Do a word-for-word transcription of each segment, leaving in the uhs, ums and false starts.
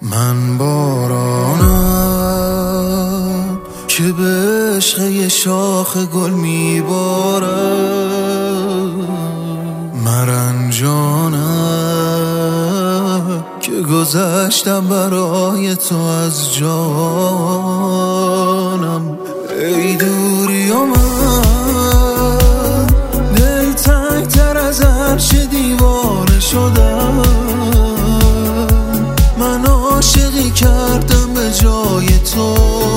من بارانم که به عشق یه شاخ گل میبارم، مرنجانم که گذشتم برای تو از جانم. ای دوری و من دل تنگ تر از هرچه دیوانه شدم، من عاشقی کردم به جای تو،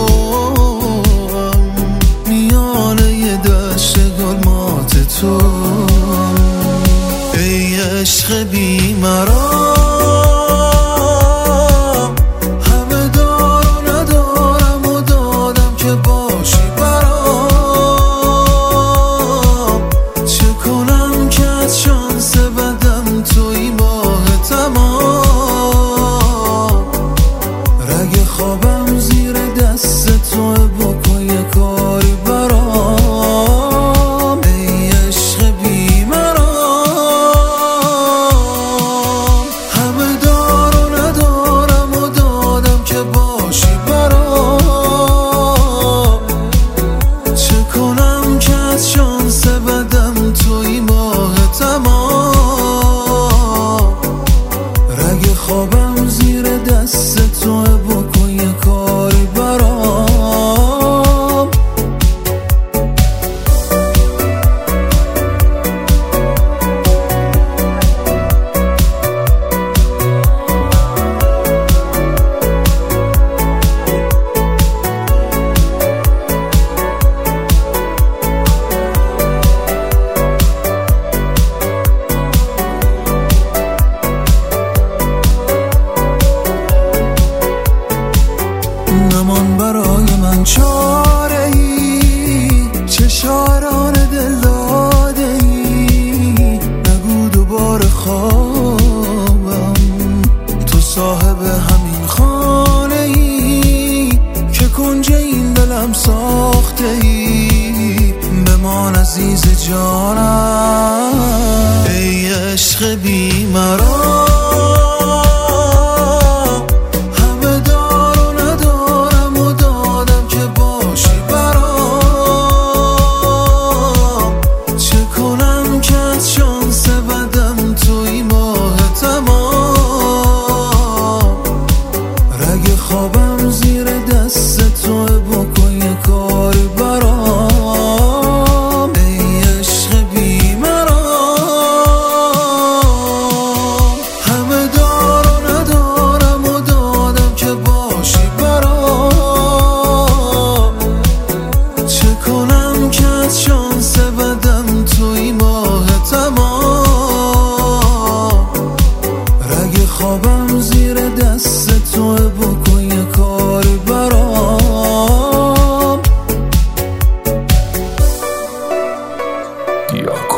میانه یه دشت گل مات تو. ای عشق بی‌مرام، همه دار و ندارم و دادم که باشی برام، چه کنم که از شانس بدم توی ماه تمام. رگ خوابم زیر دست تو، بکن یه کاری برام. ای عشق بی‌مرام، همه دار و ندارم و دادم که باشی برام، چه کنم که از شانس بدم توی ماه تمام. رگ خوابم زیر دست تو، بکن یه کاری برام. نمان برای من چاره ای، چه شاعران دل داده ای، نگو دوباره خوابم. تو صاحب همین خانه ای که کنج این دلم ساخته ای، بمان عزیز جانم. ای عشق بی‌مرام، خوابم زیر دست تو، بکن یه کاری برام. ای عشق بی‌مرام، همه دار و ندارم و دادم که باشی برام، چه کنم که از شانس بدم توی ماه تمام. رگ خوابم زیر دست تو، بکن یه کاری برام.